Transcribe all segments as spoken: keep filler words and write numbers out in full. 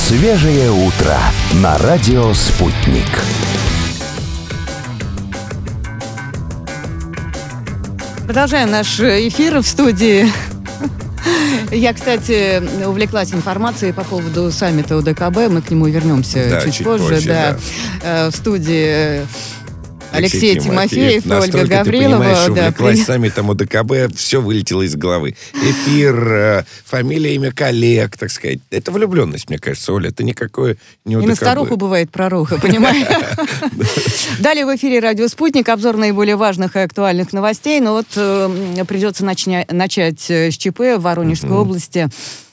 Свежее утро на радио «Спутник». Продолжаем наш эфир в студии. Я, кстати, увлеклась информацией по поводу саммита ОДКБ. Мы к нему вернемся да, чуть, чуть позже. позже да. Да. В студии Алексей, Алексей Тимофеев, Тимофеев. Ольга Гаврилова. Ты да, увлеклась при... саммитом ОДКБ, все вылетело из головы. Эфир, фамилия, имя коллег, так сказать. Это влюбленность, мне кажется, Оля. Это никакое не ОДКБ. И на старуху бывает пророка, понимаешь? Далее в эфире «Радио Спутник». Обзор наиболее важных и актуальных новостей. Но вот придется начать с ЧП в Воронежской области.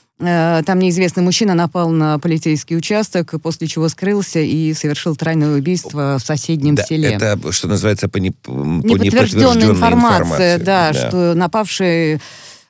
Там неизвестный мужчина напал на полицейский участок, после чего скрылся и совершил тройное убийство в соседнем да, селе. Это, что называется, по, не, по неподтвержденная информация, информации. Да, да, что напавший...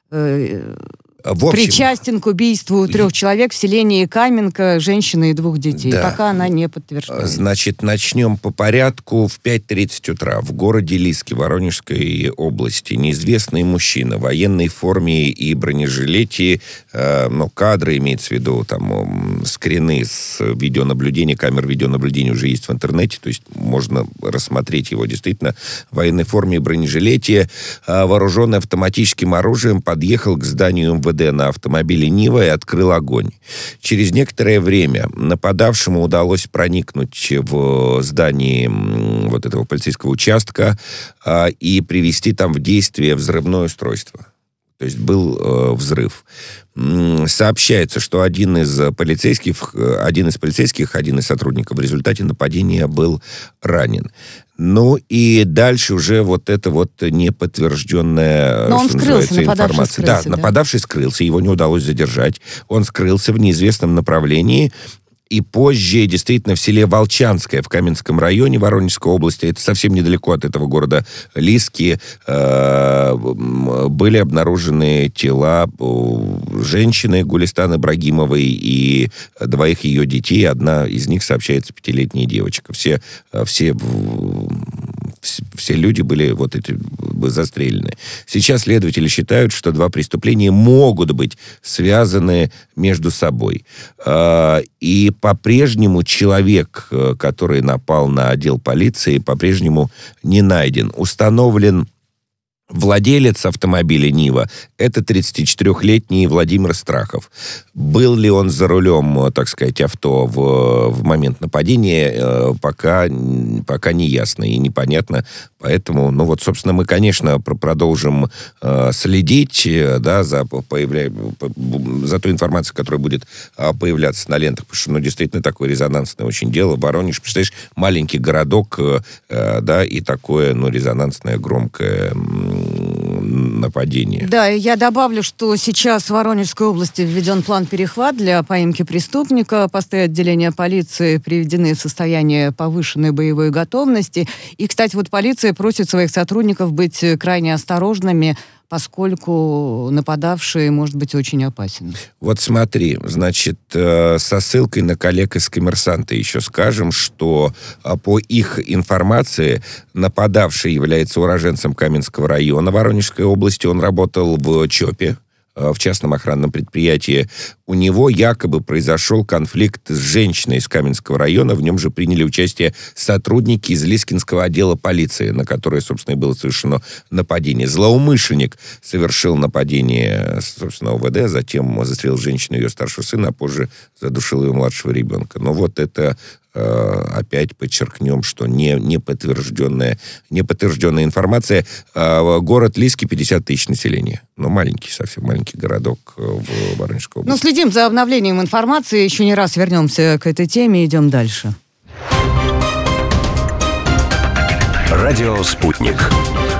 Э, В общем, причастен к убийству трех человек в селении Каменка, женщины и двух детей. Да. Пока она не подтверждена. Значит, начнем по порядку. В пять тридцать утра в городе Лиски Воронежской области неизвестный мужчина в военной форме и бронежилете, э, но кадры, имеется в виду, там, скрины с видеонаблюдения, камер видеонаблюдения уже есть в интернете, то есть можно рассмотреть его действительно в военной форме и бронежилете, э, вооруженный автоматическим оружием, подъехал к зданию эм вэ дэ на автомобиле «Нива» и открыл огонь. Через некоторое время нападавшему удалось проникнуть в здание вот этого полицейского участка а, и привести там в действие взрывное устройство. То есть был э, взрыв. Сообщается, что один из полицейских, один из полицейских, один из сотрудников в результате нападения был ранен. Ну и дальше уже вот это вот неподтвержденная, Но он что скрылся, называется, информация. скрылся, да, да, нападавший скрылся, его не удалось задержать. Он скрылся в неизвестном направлении. И позже, действительно, в селе Волчанское в Каменском районе Воронежской области, это совсем недалеко от этого города Лиски, э, были обнаружены тела женщины Гулистан Ибрагимовой и двоих ее детей. Одна из них, сообщается, пятилетняя девочка. Все, все, все люди были вот эти застрелены. Сейчас следователи считают, что два преступления могут быть связаны между собой. И по-прежнему человек, который напал на отдел полиции, по-прежнему не найден. Установлен владелец автомобиля «Нива» — это тридцатичетырехлетний Владимир Страхов. Был ли он за рулем, так сказать, авто в, в момент нападения, пока, пока не ясно и непонятно. Поэтому, ну вот, собственно, мы, конечно, продолжим э, следить, да, за, появля... за той информацией, которая будет э, появляться на лентах, потому что, ну, действительно, такое резонансное очень дело. Воронеж, представляешь, маленький городок, э, да, и такое, ну, резонансное, громкое нападение. Да, я добавлю, что сейчас в Воронежской области введен план «Перехват» для поимки преступника. Посты отделения полиции приведены в состояние повышенной боевой готовности. И, кстати, вот полиция просит своих сотрудников быть крайне осторожными, поскольку нападавший может быть очень опасен. Вот смотри, значит, со ссылкой на коллег из «Коммерсанта» еще скажем, что по их информации нападавший является уроженцем Каменского района Воронежской области. Он работал в ЧОПе, в частном охранном предприятии. У него якобы произошел конфликт с женщиной из Каменского района. В нем же приняли участие сотрудники из Лискинского отдела полиции, на которое, собственно, и было совершено нападение. Злоумышленник совершил нападение, собственно, о вэ дэ, затем застрелил женщину и ее старшего сына, а позже задушил ее младшего ребенка. Но вот это опять подчеркнем, что не, не, подтвержденная, не подтвержденная информация. Город Лиски, пятьдесят тысяч населения. Ну, маленький, совсем маленький городок в Воронежской области. Ну, следим за обновлением информации. Еще не раз вернемся к этой теме. Идем дальше. Радио «Спутник».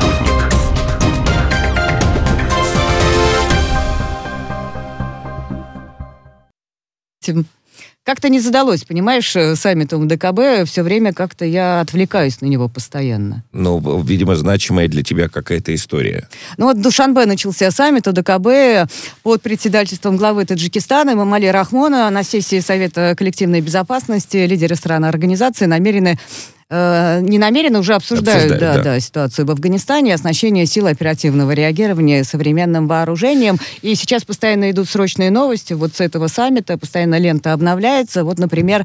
Как-то не задалось, понимаешь, саммитом ОДКБ. Все время как-то я отвлекаюсь на него постоянно. Ну, видимо, значимая для тебя какая-то история. Ну вот в Душанбе начался саммит ОДКБ под председательством главы Таджикистана Эмомали Рахмона. На сессии Совета коллективной безопасности лидеры стран организации намерены э, не намеренно уже обсуждают, обсуждают да, да. Да, ситуацию в Афганистане, оснащение сил оперативного реагирования современным вооружением. И сейчас постоянно идут срочные новости. Вот с этого саммита постоянно лента обновляется. Вот, например,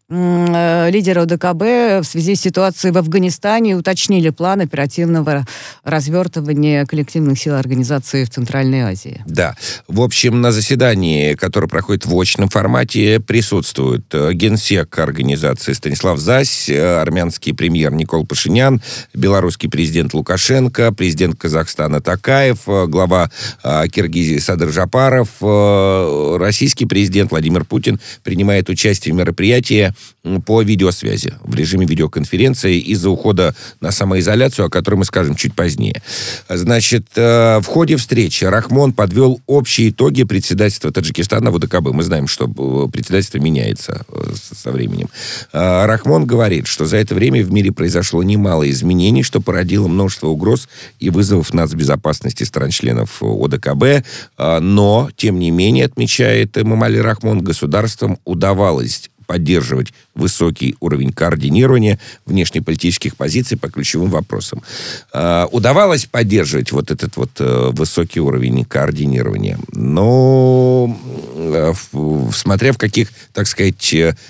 лидеры ОДКБ в связи с ситуацией в Афганистане уточнили план оперативного развертывания коллективных сил организации в Центральной Азии. Да. В общем, на заседании, которое проходит в очном формате, присутствуют генсек организации Станислав Зась, армянский премьер Никол Пашинян, белорусский президент Лукашенко, президент Казахстана Токаев, глава Киргизии Садыр Жапаров, российский президент Владимир Путин принимает участие в мероприятии по видеосвязи, в режиме видеоконференции из-за ухода на самоизоляцию, о которой мы скажем чуть позднее. Значит, в ходе встречи Рахмон подвел общие итоги председательства Таджикистана в ОДКБ. Мы знаем, что председательство меняется со временем. Рахмон говорит, что за это время в мире произошло немало изменений, что породило множество угроз и вызовов нацбезопасности стран-членов ОДКБ, но, тем не менее, отмечает Эмомали Рахмон, государствам удавалось поддерживать высокий уровень координирования внешнеполитических позиций по ключевым вопросам. Э, удавалось поддерживать вот этот вот э, высокий уровень координирования, но э, в, смотря в каких, так сказать,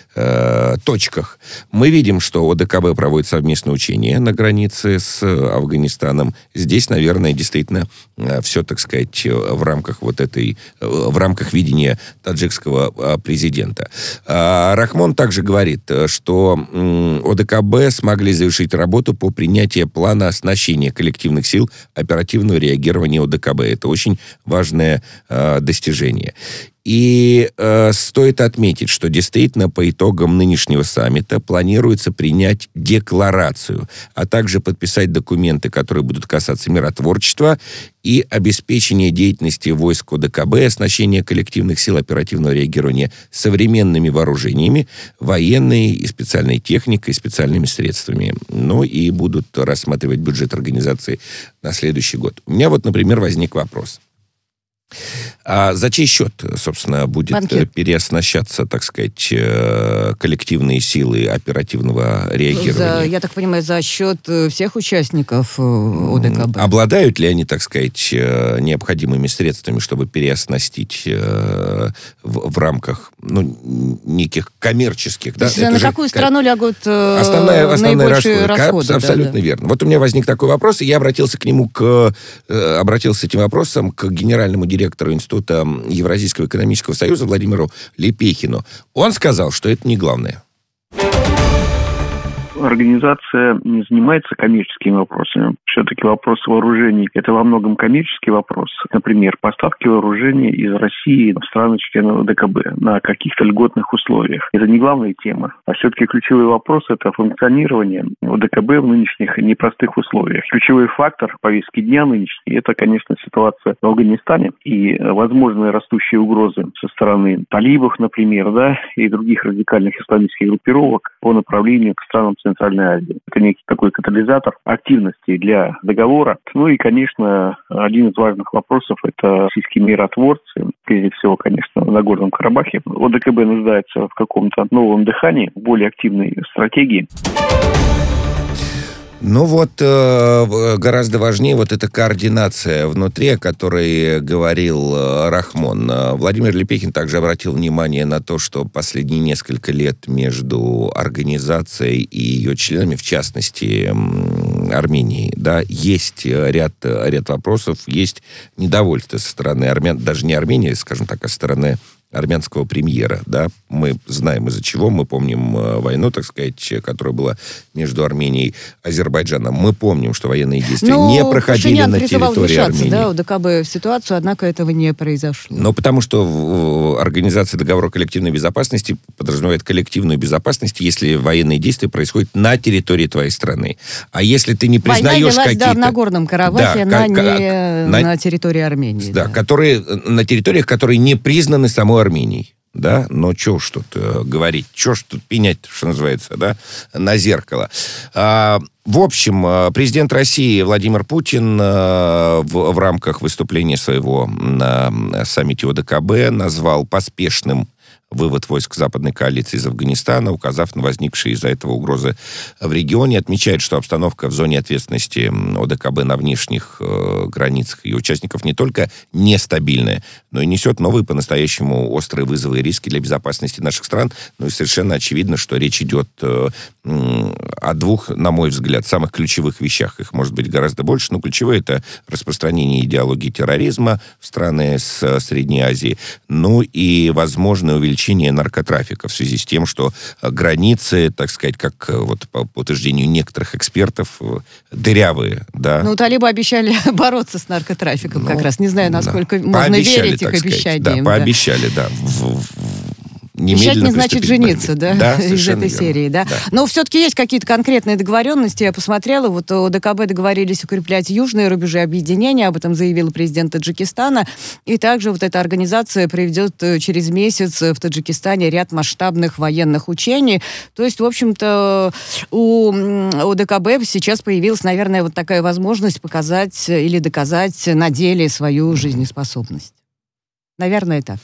э, точках. Мы видим, что ОДКБ проводит совместные учения на границе с Афганистаном. Здесь, наверное, действительно э, все, так сказать, в рамках вот этой, э, в рамках видения таджикского э, президента. Э, Рахмон также говорит, что ОДКБ смогли завершить работу по принятию плана оснащения коллективных сил оперативного реагирования ОДКБ. Это очень важное э, достижение. И э, стоит отметить, что действительно по итогам нынешнего саммита планируется принять декларацию, а также подписать документы, которые будут касаться миротворчества и обеспечения деятельности войск ОДКБ, оснащения коллективных сил оперативного реагирования современными вооружениями, военной и специальной техникой, специальными средствами. Ну и будут рассматривать бюджет организации на следующий год. У меня вот, например, возник вопрос. А за чей счет, собственно, будет Банкет. переоснащаться, так сказать, коллективные силы оперативного реагирования? За, я так понимаю, за счет всех участников ОДКБ. Обладают ли они, так сказать, необходимыми средствами, чтобы переоснастить в, в рамках ну, неких коммерческих... То да? есть на какую страну лягут основная, основная наибольшие расходы? расходы Абсолютно да, да. верно. Вот у меня возник такой вопрос, и я обратился к нему, к, обратился с этим вопросом к генеральному директору Института Евразийского экономического союза Владимиру Лепехину. Он сказал, что это не главное. Организация не занимается коммерческими вопросами. Все-таки вопрос вооружений – это во многом коммерческий вопрос. Например, поставки вооружений из России в страны-члены ОДКБ на каких-то льготных условиях. Это не главная тема. А все-таки ключевой вопрос – это функционирование ОДКБ в нынешних непростых условиях. Ключевой фактор повестки дня нынешней – это, конечно, ситуация в Афганистане и возможные растущие угрозы со стороны талибов, например, да, и других радикальных исламистских группировок по направлению к странам Центральной Азии. Это некий такой катализатор активности для договора. Ну и, конечно, один из важных вопросов – это российские миротворцы, прежде всего, конечно, на Нагорном Карабахе. ОДКБ нуждается в каком-то новом дыхании, в более активной стратегии. Ну вот, э, гораздо важнее вот эта координация внутри, о которой говорил э, Рахмон. Владимир Лепехин также обратил внимание на то, что последние несколько лет между организацией и ее членами, в частности, э, Армении, да, есть ряд, ряд вопросов, есть недовольство со стороны армян, даже не Армении, скажем так, а со стороны армянского премьера, да, мы знаем из-за чего, мы помним э, войну, так сказать, которая была между Арменией и Азербайджаном. Мы помним, что военные действия Но не проходили Пашинян на территории Армении. Да, ОДКБ в ситуацию, однако этого не произошло. Но потому что в Организация договора коллективной безопасности подразумевает коллективную безопасность, если военные действия происходят на территории твоей страны. А если ты не признаешь Война какие-то... да, в Нагорном Карабахе, да, на, как, не, на, на территории Армении. Да, да. которые на территориях, которые не признаны самой Арменией. Да, но что уж тут э, говорить, что ж тут пенять, что называется, да, на зеркало. А, в общем, президент России Владимир Путин э, в, в рамках выступления своего на саммите ОДКБ назвал поспешным вывод войск западной коалиции из Афганистана, указав на возникшие из-за этого угрозы в регионе. Отмечает, что обстановка в зоне ответственности ОДКБ на внешних э, границах ее участников не только нестабильная, но и несет новые по-настоящему острые вызовы и риски для безопасности наших стран. Ну и совершенно очевидно, что речь идет э, о двух, на мой взгляд, самых ключевых вещах. Их может быть гораздо больше, но ключевое — это распространение идеологии терроризма в страны с Средней Азии, ну и возможное увеличение наркотрафика в связи с тем, что границы, так сказать, как вот по утверждению некоторых экспертов, дырявые, да. Ну, талибы обещали бороться с наркотрафиком, ну, как раз. Не знаю, насколько да. можно пообещали, верить их обещаниям. Да, пообещали, да. В, в, Обещать не значит жениться, да, да из этой верно. серии, да? да. Но все-таки есть какие-то конкретные договоренности. Я посмотрела, вот ОДКБ договорились укреплять южные рубежи объединения, об этом заявил президент Таджикистана. И также вот эта организация проведет через месяц в Таджикистане ряд масштабных военных учений. То есть, в общем-то, у ОДКБ сейчас появилась, наверное, вот такая возможность показать или доказать на деле свою жизнеспособность. Наверное, так.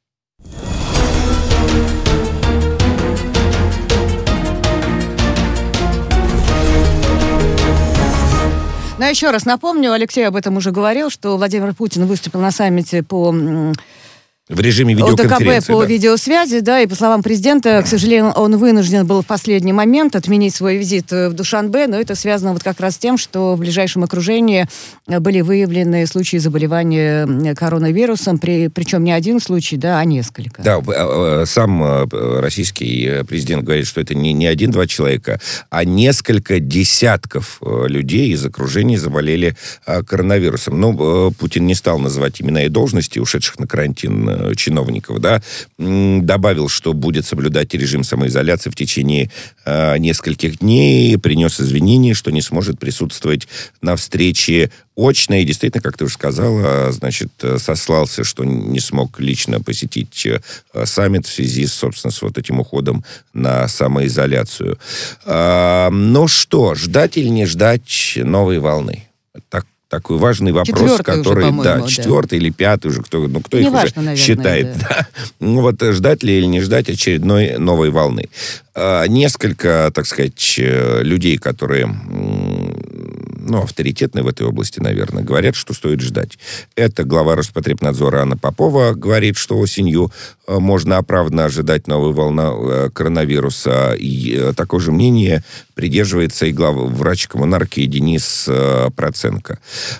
Но еще раз напомню, Алексей об этом уже говорил, что Владимир Путин выступил на саммите по... В режиме видеоконференции, ОДКБ по да. видеосвязи, да, и по словам президента, к сожалению, он вынужден был в последний момент отменить свой визит в Душанбе, но это связано вот как раз с тем, что в ближайшем окружении были выявлены случаи заболевания коронавирусом, при, причем не один случай, да, а несколько. Да, сам российский президент говорит, что это не, не один-два человека, а несколько десятков людей из окружения заболели коронавирусом. Но Путин не стал называть имена и должности ушедших на карантин чиновников, да, добавил, что будет соблюдать режим самоизоляции в течение э, нескольких дней, принес извинения, что не сможет присутствовать на встрече очно, и действительно, как ты уже сказала, значит, сослался, что не смог лично посетить э, саммит в связи, собственно, с вот этим уходом на самоизоляцию. Э, ну что, ждать или не ждать новой волны? Так Такой важный вопрос, четвертый который, уже, да, да, четвертый или пятый уже, кто, ну, кто не их важно, уже наверное, считает. Да. Да. Ну вот ждать ли или не ждать очередной новой волны. А, несколько, так сказать, людей, которые, ну, авторитетные в этой области, наверное, говорят, что стоит ждать. Это глава Роспотребнадзора Анна Попова говорит, что осенью можно оправданно ожидать новую волну коронавируса. И такое же мнение придерживается и главврач коммунарки Денис Проценко.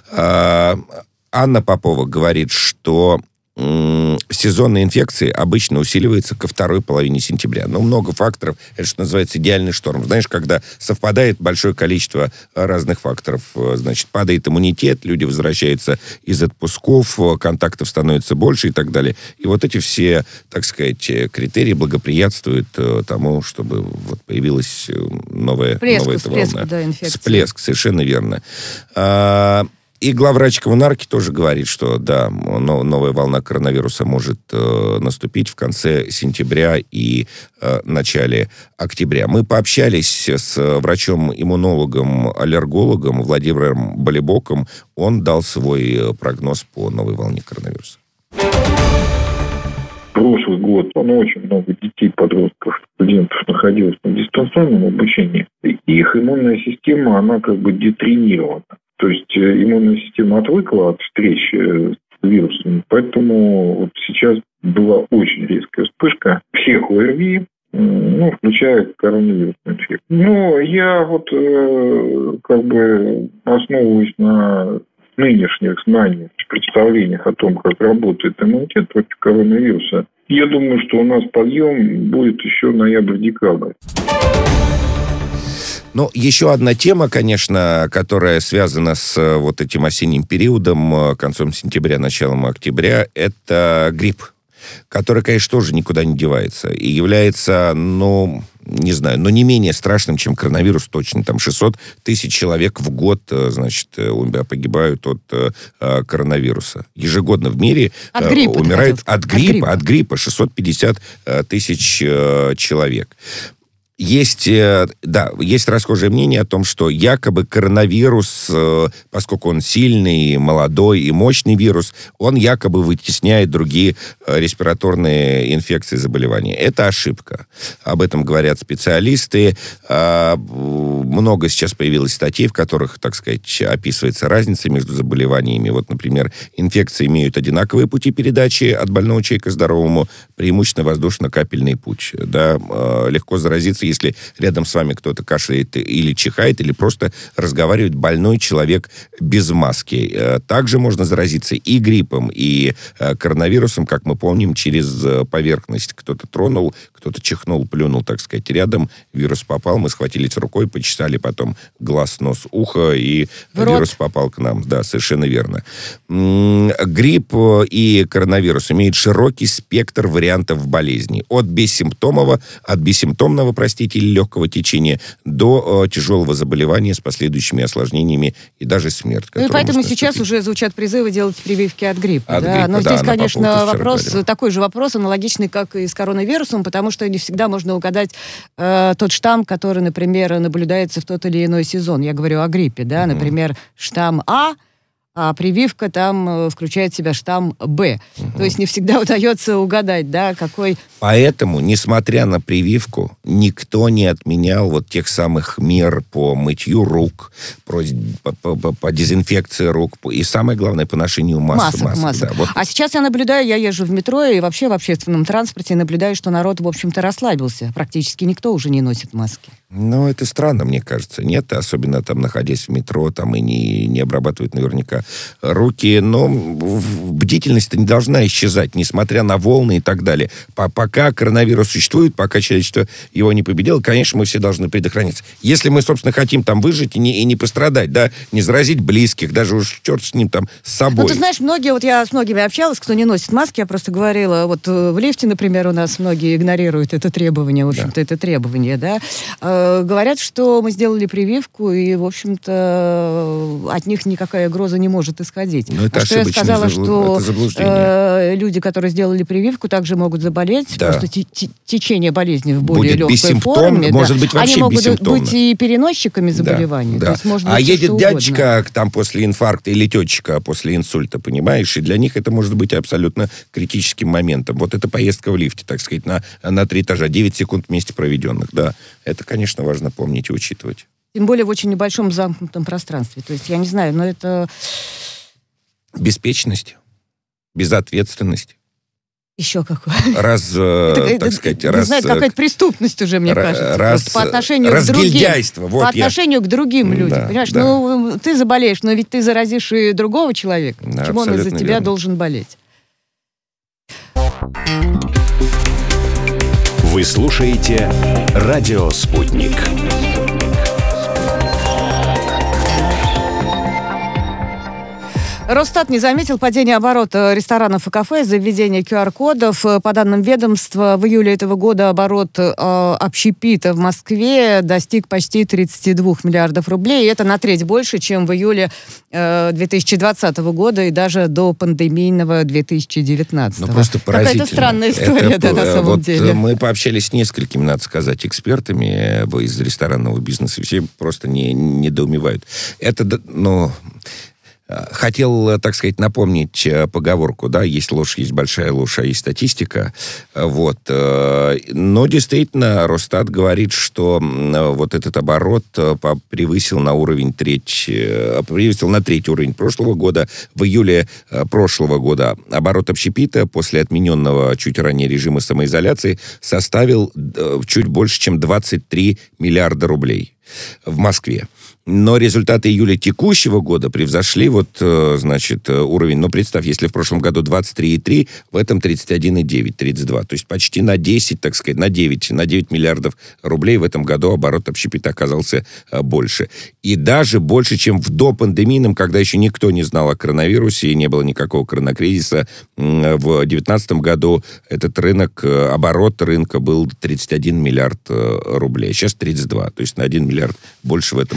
Анна Попова говорит, что сезонные инфекции обычно усиливаются ко второй половине сентября. Но много факторов. Это, что называется, идеальный шторм. Знаешь, когда совпадает большое количество разных факторов. Значит, падает иммунитет, люди возвращаются из отпусков, контактов становится больше и так далее. И вот эти все, так сказать, критерии благоприятствуют тому, чтобы вот появилась новая, всплеск, новая всплеск, волна. Да, инфекции. Всплеск, совершенно верно. И главврач коммунарки тоже говорит, что да, новая волна коронавируса может э, наступить в конце сентября и э, начале октября. Мы пообщались с врачом-иммунологом, аллергологом Владимиром Болибоком. Он дал свой прогноз по новой волне коронавируса. Прошлый год, ну, очень много детей, подростков, студентов находилось на дистанционном обучении. И их иммунная система, она как бы детренирована. То есть иммунная система отвыкла от встреч с вирусами, поэтому вот сейчас была очень резкая вспышка всех ОРВИ, ну, включая коронавирусную инфекцию. Но я вот э, как бы основываюсь на нынешних знаниях, представлениях о том, как работает иммунитет против коронавируса. Я думаю, что у нас подъем будет еще ноябрь-декабрь. Ну, еще одна тема, конечно, которая связана с вот этим осенним периодом, концом сентября, началом октября, это грипп, который, конечно, тоже никуда не девается и является, ну, не знаю, но не менее страшным, чем коронавирус точно. Там шестьсот тысяч человек в год, значит, погибают от э, коронавируса. Ежегодно в мире от э, гриппа, умирает от гриппа, от гриппа, от гриппа шестьсот пятьдесят тысяч э, человек. Есть, да, есть расхожее мнение о том, что якобы коронавирус, поскольку он сильный, молодой и мощный вирус, он якобы вытесняет другие респираторные инфекции и заболевания. Это ошибка. Об этом говорят специалисты. Много сейчас появилось статей, в которых, так сказать, описывается разница между заболеваниями. Вот, например, инфекции имеют одинаковые пути передачи от больного человека к здоровому, преимущественно воздушно-капельный путь. Да, легко заразиться, если рядом с вами кто-то кашляет или чихает, или просто разговаривает больной человек без маски. Также можно заразиться и гриппом, и коронавирусом, как мы помним, через поверхность. Кто-то тронул, кто-то чихнул, плюнул, так сказать, рядом. Вирус попал, мы схватились рукой, почесали потом глаз, нос, ухо, и вирус попал к нам. Да, совершенно верно. Грипп и коронавирус имеют широкий спектр вариантов болезни. От бессимптомного, от бессимптомного, простите, или легкого течения до э, тяжелого заболевания с последующими осложнениями и даже смерть. Ну и поэтому сейчас уже звучат призывы делать прививки от гриппа. От да? гриппа, Но да, здесь, конечно, вопрос, говорила. такой же вопрос, аналогичный, как и с коронавирусом, потому что не всегда можно угадать э, тот штамм, который, например, наблюдается в тот или иной сезон. Я говорю о гриппе, да, mm-hmm. например, штамм А, а прививка там включает в себя штамм Б. Угу. То есть не всегда удается угадать, да, какой... Поэтому, несмотря на прививку, никто не отменял вот тех самых мер по мытью рук, по, по, по, по дезинфекции рук, и самое главное, по ношению масок. Масок, масок. Да, вот. А сейчас я наблюдаю, я езжу в метро и вообще в общественном транспорте, и наблюдаю, что народ, в общем-то, расслабился. Практически никто уже не носит маски. Ну, это странно, мне кажется. Нет, особенно там, находясь в метро, там и не, не обрабатывают наверняка руки. Но бдительность-то не должна исчезать, несмотря на волны и так далее. Пока коронавирус существует, пока человечество его не победило, конечно, мы все должны предохраняться. Если мы, собственно, хотим там выжить и не, и не пострадать, да, не заразить близких, даже уж черт с ним там, с собой. Ну, ты знаешь, многие, вот я с многими общалась, кто не носит маски, я просто говорила, вот в лифте, например, у нас многие игнорируют это требование, в общем-то, да. это требование, да. Говорят, что мы сделали прививку, и, в общем-то, от них никакая угроза не может исходить. Но это а что я сказала, заблуд... что э, люди, которые сделали прививку, также могут заболеть, да. просто т- т- течение болезни в более будет легкой форме. Может да. быть вообще Они могут бессимптомно. быть и переносчиками заболеваний. Да, То да. есть, может а быть, едет дядечка угодно. там после инфаркта или тетечка после инсульта, понимаешь? И для них это может быть абсолютно критическим моментом. Вот эта поездка в лифте, так сказать, на, на три этажа, девять секунд вместе проведенных, да. Это, конечно, важно помнить и учитывать. Тем более в очень небольшом замкнутом пространстве. То есть, я не знаю, но это... Беспечность, безответственность. Еще какой? Раз, это, так это, сказать, не раз... знаю, какая-то преступность уже, мне раз, кажется. Раз, по отношению к другим. Вот по отношению я... к другим людям. Да, понимаешь, да. ну, ты заболеешь, но ведь ты заразишь и другого человека. Да, почему он из-за тебя верно. должен болеть? Вы слушаете «Радио Спутник». Росстат не заметил падения оборота ресторанов и кафе из-за введения ку ар-кодов. По данным ведомства, в июле этого года оборот э, общепита в Москве достиг почти тридцать два миллиардов рублей. И это на треть больше, чем в июле э, две тысячи двадцатого года и даже до пандемийного две тысячи девятнадцатого. Ну, просто поразительно. Какая-то странная история, это, да, на самом вот деле. Мы пообщались с несколькими, надо сказать, экспертами из ресторанного бизнеса. Все просто не, недоумевают. Это, ну... Хотел, так сказать, напомнить поговорку, да, есть ложь, есть большая ложь, а есть статистика, вот. Но действительно, Росстат говорит, что вот этот оборот превысил на уровень треть, превысил на треть уровень прошлого года. В июле прошлого года оборот общепита после отмененного чуть ранее режима самоизоляции составил чуть больше, чем двадцать три миллиарда рублей в Москве. Но результаты июля текущего года превзошли вот, значит, уровень, ну, представь, если в прошлом году двадцать три и три, в этом тридцать один и девять, тридцать два. То есть почти на десять, так сказать, на девять, на девять миллиардов рублей в этом году оборот общепита оказался больше. И даже больше, чем в допандемийном, когда еще никто не знал о коронавирусе и не было никакого коронакризиса. В девятнадцатом году этот рынок, оборот рынка был тридцать один миллиард рублей. Сейчас тридцать два, то есть на один миллиард больше в этом году. Не знаю,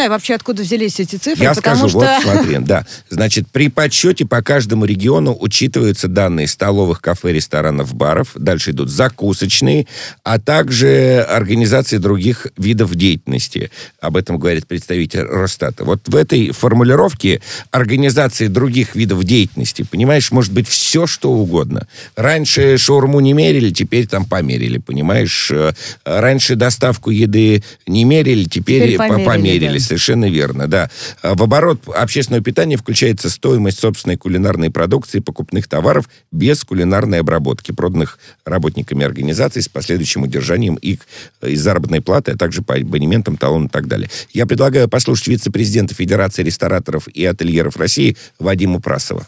знаю вообще, откуда взялись эти цифры, Я потому скажу, что... вот смотри, да. Значит, при подсчете по каждому региону учитываются данные столовых, кафе, ресторанов, баров. Дальше идут закусочные, а также организации других видов деятельности. Об этом говорит представитель Росстата. Вот в этой формулировке организации других видов деятельности, понимаешь, может быть все, что угодно. Раньше шаурму не мерили, теперь там померили, понимаешь? Раньше доставку еды не мерили, теперь, теперь померили, померили да. Совершенно верно, да. В оборот общественного питания включается стоимость собственной кулинарной продукции, покупных товаров без кулинарной обработки, проданных работниками организации с последующим удержанием их из заработной платы, а также по абонементам, талонам и так далее. Я предлагаю послушать вице-президента Федерации рестораторов и ательеров России Вадима Прасова.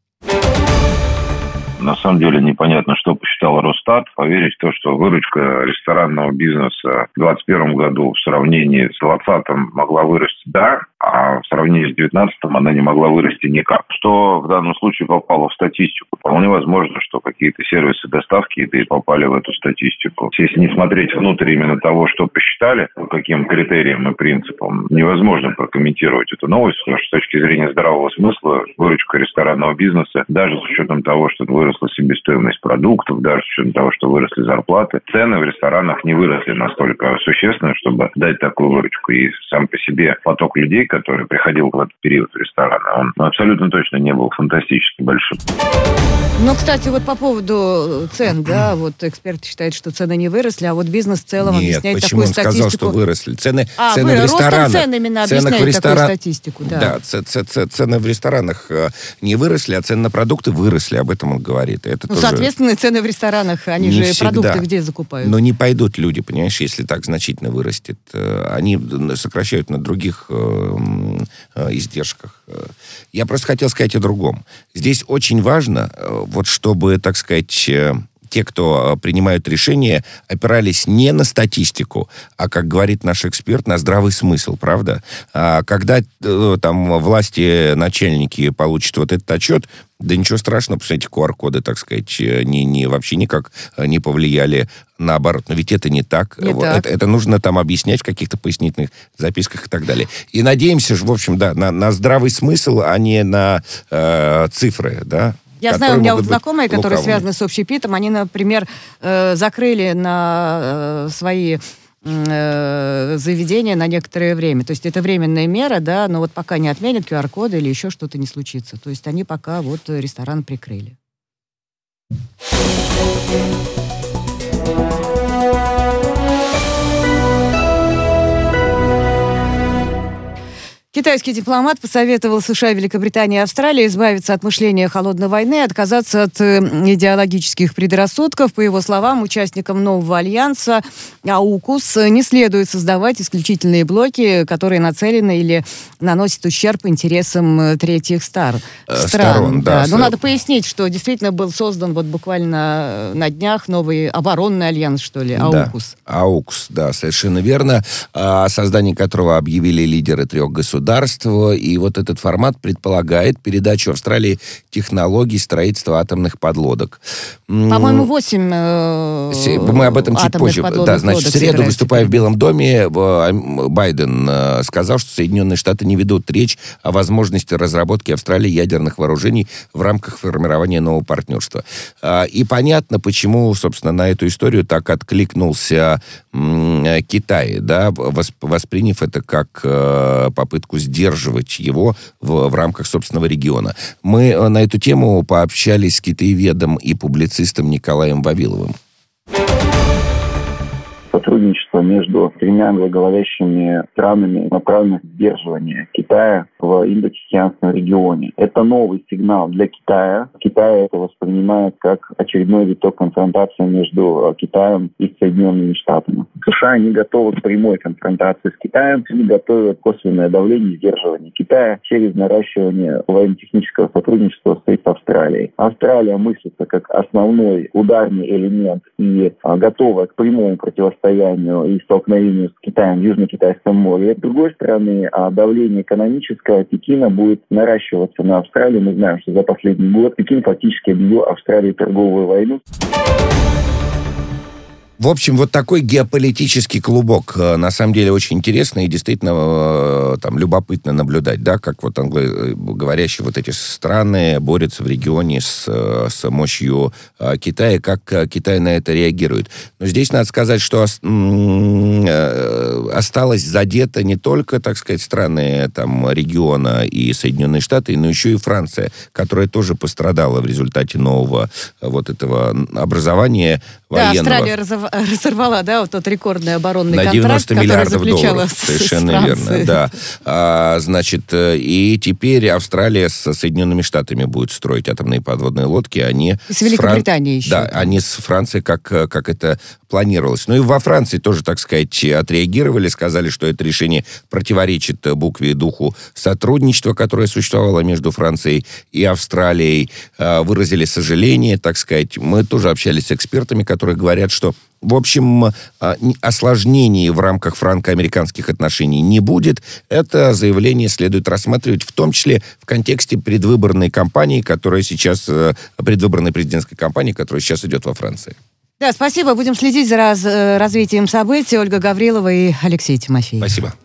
На самом деле непонятно, что посчитал Росстат. Поверить в то, что выручка ресторанного бизнеса в двадцать первом году в сравнении с двадцатым могла вырасти, да, а в сравнении с девятнадцатым она не могла вырасти никак. Что в данном случае попало в статистику? Вполне возможно, что какие-то сервисы доставки еды попали в эту статистику. Если не смотреть внутрь именно того, что посчитали, по каким критериям и принципам, невозможно прокомментировать эту новость, потому что с точки зрения здравого смысла выручка ресторанного бизнеса, даже с учетом того, что выросла себестоимость продуктов, даже с учетом того, что выросли зарплаты, цены в ресторанах не выросли настолько существенно, чтобы дать такую выручку. И сам по себе поток людей, который приходил в этот период в рестораны, он абсолютно точно не был фантастически большим. Ну, кстати, вот по поводу цен, да, вот эксперты считают, что цены не выросли, а вот бизнес в целом Нет, объясняет почему такую он статистику. сказал, что выросли? Цены, а, цены вы, в ресторанах. Цен именно объясняет в ресторан... такую статистику, да. Да, ц- ц- ц- цены в ресторанах не выросли, а цены на продукты выросли, об этом он говорит. Это ну, тоже... соответственно, цены в ресторанах, они не же всегда. Продукты где закупают? Но не пойдут люди, понимаешь, если так значительно вырастет. Они сокращают на других э, э, издержках. Я просто хотел сказать о другом. Здесь очень важно, вот чтобы, так сказать, те, кто принимают решения, опирались не на статистику, а, как говорит наш эксперт, на здравый смысл, правда? А когда там власти, начальники получат вот этот отчет, да ничего страшного, посмотрите, ку ар коды, так сказать, не, не, вообще никак не повлияли, наоборот. Но ведь это не так. Не это, так. это нужно там объяснять в каких-то пояснительных записках и так далее. И надеемся, в общем, да, на, на здравый смысл, а не на э, цифры, да. Я знаю, у меня вот знакомые, которые связаны с общепитом, они, например, э, закрыли на э, свои э, заведения на некоторое время. То есть это временная мера, да, но вот пока не отменят ку ар коды или еще что-то не случится. То есть они пока вот ресторан прикрыли. Китайский дипломат посоветовал США, Великобритании и Австралии избавиться от мышления холодной войны, отказаться от идеологических предрассудков. По его словам, участникам нового альянса аукус не следует создавать исключительные блоки, которые нацелены или наносят ущерб интересам третьих стар, стран. Сторон, да. Да. Но надо пояснить, что действительно был создан вот буквально на днях новый оборонный альянс, что ли, аукус. Да, аукус, да, совершенно верно. О создании которого объявили лидеры трех государств. И вот этот формат предполагает передачу Австралии технологий строительства атомных подлодок. По-моему, восемь э, Мы об этом чуть позже. Да, значит, в среду, выступая в Белом доме, Байден сказал, что Соединенные Штаты не ведут речь о возможности разработки Австралии ядерных вооружений в рамках формирования нового партнерства. И понятно, почему, собственно, на эту историю так откликнулся Китай, да, восприняв это как попытку сдерживать его в, в рамках собственного региона. Мы на эту тему пообщались с китаеведом и публицистом Николаем Вавиловым. Сотрудничество между тремя англоговорящими странами направлено на сдерживание Китая в Индо-Тихоокеанском регионе. Это новый сигнал для Китая. Китай это воспринимает как очередной виток конфронтации между Китаем и Соединенными Штатами. США не готовы к прямой конфронтации с Китаем, они готовят косвенное давление и сдерживание Китая через наращивание военно-технического сотрудничества с Австралией. Австралия мыслится как основной ударный элемент и а, готова к прямому противостоянию и столкновению с Китаем в Южно-Китайском море. С другой стороны, а, давление экономическое Пекина будет наращиваться на Австралию. Мы знаем, что за последний. последний год Пекин фактически объявил Австралии торговую войну. В общем, вот такой геополитический клубок, на самом деле, очень интересно и действительно там любопытно наблюдать, да, как вот англоговорящие вот эти страны борются в регионе с, с мощью Китая, как Китай на это реагирует. Но здесь надо сказать, что осталось задето не только, так сказать, страны там региона и Соединенные Штаты, но еще и Франция, которая тоже пострадала в результате нового вот этого образования военного. Да, Австралия разов... разорвала, да, вот тот рекордный оборонный на контракт, девяносто миллиардов долларов. С, совершенно с верно, да. А, значит, и теперь Австралия с Соединенными Штатами будет строить атомные подводные лодки, они с Великобританией еще. Да, они с Францией, как, как это планировалось. Ну и во Франции тоже, так сказать, отреагировали, сказали, что это решение противоречит букве и духу сотрудничества, которое существовало между Францией и Австралией. Выразили сожаление, так сказать. Мы тоже общались с экспертами, которые говорят, что в общем, осложнений в рамках франко-американских отношений не будет. Это заявление следует рассматривать в том числе в контексте предвыборной кампании, которая сейчас, предвыборной президентской кампании, которая сейчас идет во Франции. Да, спасибо. Будем следить за раз, развитием событий. Ольга Гаврилова и Алексей Тимофеев. Спасибо.